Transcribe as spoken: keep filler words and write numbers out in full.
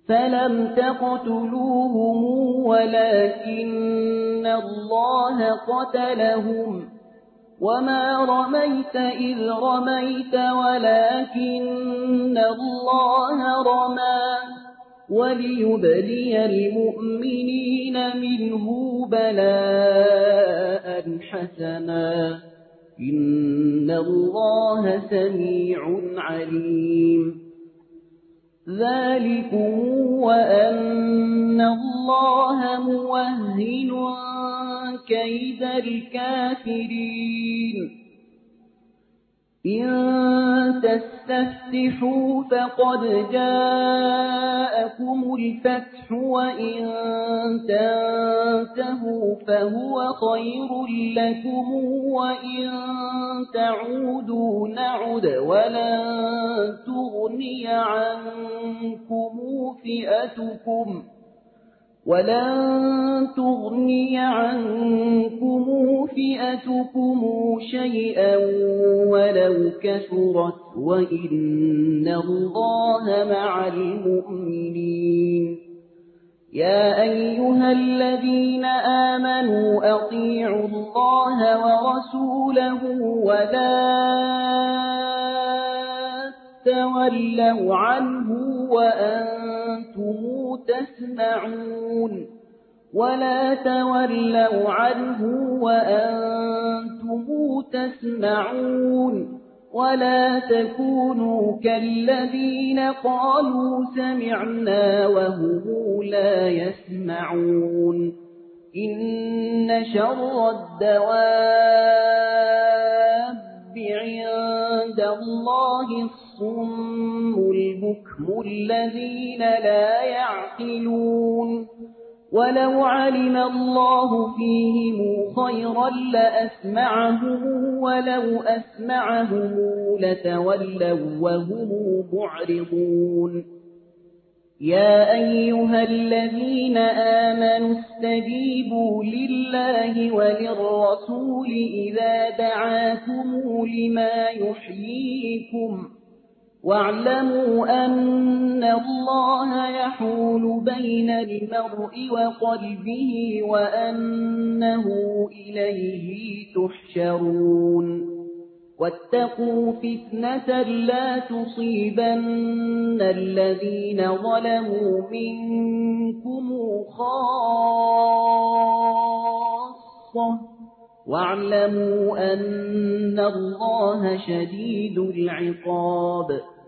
فلم تقتلوهم ولكن الله قتلهم وما رميت إذ رميت ولكن الله رمى وليبلي المؤمنين منه بلاء حسنا إن الله سميع عليم ذلكم وأن الله موهن كيد الكافرين إن تستفتحوا فقد جاءكم الفتح وإن تنتهوا فهو خير لكم وإن تعودوا نعد ولن تغني عنكم فئتكم ولن تغني عنكم فئتكم شيئا ولو كثرت وإن الله مع المؤمنين يا أيها الذين آمنوا أطيعوا الله ورسوله ولا تولوا عنه وأنتم تسمعون ولا تولوا عنه وأنتم تسمعون ولا تكونوا كالذين قالوا سمعنا وهم لا يسمعون إن شر الدواب عند الله الصم البكم الذين لا يعقلون ولو علم الله فيهم خيرا لأسمعهم ولو أسمعهم لتولوا وهم معرضون يا أيها الذين آمنوا استجيبوا لله وللرسول إذا دعاكم لما يحييكم واعلموا أن الله يحول بين المرء وقلبه وأنه إليه تحشرون واتقوا فتنة لا تصيبن الذين ظلموا منكم خاصة واعلموا أن الله شديد العقاب